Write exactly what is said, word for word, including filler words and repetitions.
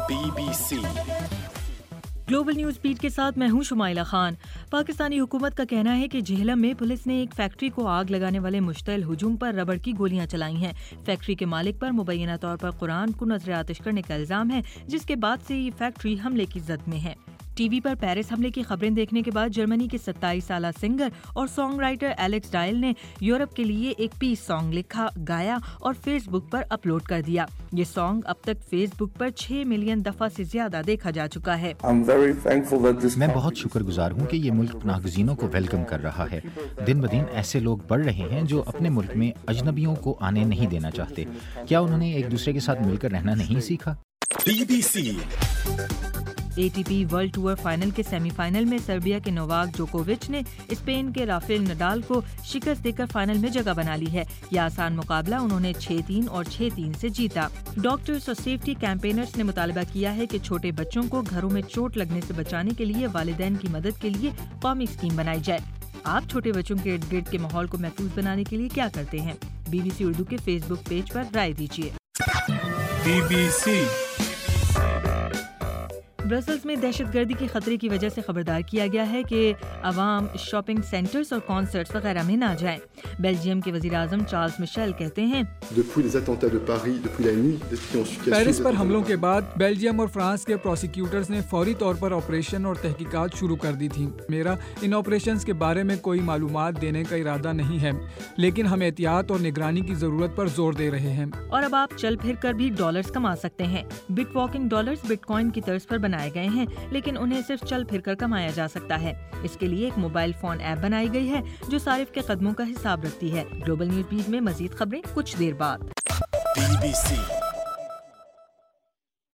Be B C global news beat کے ساتھ میں ہوں شمائلہ خان۔ پاکستانی حکومت کا کہنا ہے کہ جہلم میں پولیس نے ایک فیکٹری کو آگ لگانے والے مشتعل ہجوم پر ربڑ کی گولیاں چلائی ہیں۔ فیکٹری کے مالک پر مبینہ طور پر قرآن کو نذر آتش کرنے کا الزام ہے، جس کے بعد سے یہ فیکٹری حملے کی زد میں ہے۔ ٹی وی پر پیرس حملے کی خبریں دیکھنے کے بعد جرمنی کے ستائیس سالہ سنگر اور سانگ رائٹر ایلیکس ڈائل نے یورپ کے لیے ایک پیس سانگ لکھا، گایا اور فیس بک پر اپلوڈ کر دیا۔ یہ سانگ اب تک فیس بک پر چھ ملین دفعہ سے زیادہ دیکھا جا چکا ہے۔ میں بہت شکر گزار ہوں کہ یہ ملک پناہ گزینوں کو ویلکم کر رہا ہے۔ دن بدن ایسے لوگ بڑھ رہے ہیں جو اپنے ملک میں اجنبیوں کو آنے نہیں دینا چاہتے۔ کیا انہوں نے ایک دوسرے کے ساتھ مل کر رہنا نہیں سیکھا؟ B B C A T P world tour final کے سیمی فائنل میں سربیا کے نوواک جوکووچ نے اسپین کے رافیل نڈال کو شکست دے کر فائنل میں جگہ بنا لی ہے۔ یہ آسان مقابلہ انہوں نے چھ تین اور چھ تین سے جیتا۔ ڈاکٹرز اور سیفٹی کیمپینرز نے مطالبہ کیا ہے کہ چھوٹے بچوں کو گھروں میں چوٹ لگنے سے بچانے کے لیے والدین کی مدد کے لیے قومی اسکیم بنائی جائے۔ آپ چھوٹے بچوں کے ارد گرد کے ماحول کو محفوظ بنانے کے لیے کیا کرتے ہیں؟ بی بی سی اردو کے فیس بک پیج پر رائے دیجیے۔ بی بی سی برسلز میں دہشت گردی کے خطرے کی وجہ سے خبردار کیا گیا ہے کہ عوام شاپنگ سینٹرز اور کانسرٹس وغیرہ میں نہ جائیں۔ بیلجیم کے وزیر اعظم چارلز مشیل کہتے ہیں پیرس پر حملوں کے بعد بیلجیم اور فرانس کے پروسیکیوٹرز نے فوری طور پر آپریشن اور تحقیقات شروع کر دی تھیں۔ میرا ان آپریشنز کے بارے میں کوئی معلومات دینے کا ارادہ نہیں ہے، لیکن ہم احتیاط اور نگرانی کی ضرورت پر زور دے رہے ہیں۔ اور اب آپ چل پھر کر بھی ڈالرز کما سکتے ہیں۔ Bitwalking dollars bitcoin کی طرز پر بنائے گئے ہیں، لیکن انہیں صرف چل پھر کر کمایا جا سکتا ہے۔ اس کے لیے ایک موبائل فون ایپ بنائی گئی ہے جو صارف کے قدموں کا حساب رکھتی ہے۔ گلوبل نیوز بیٹ میں مزید خبریں کچھ دیر بعد۔ Be B C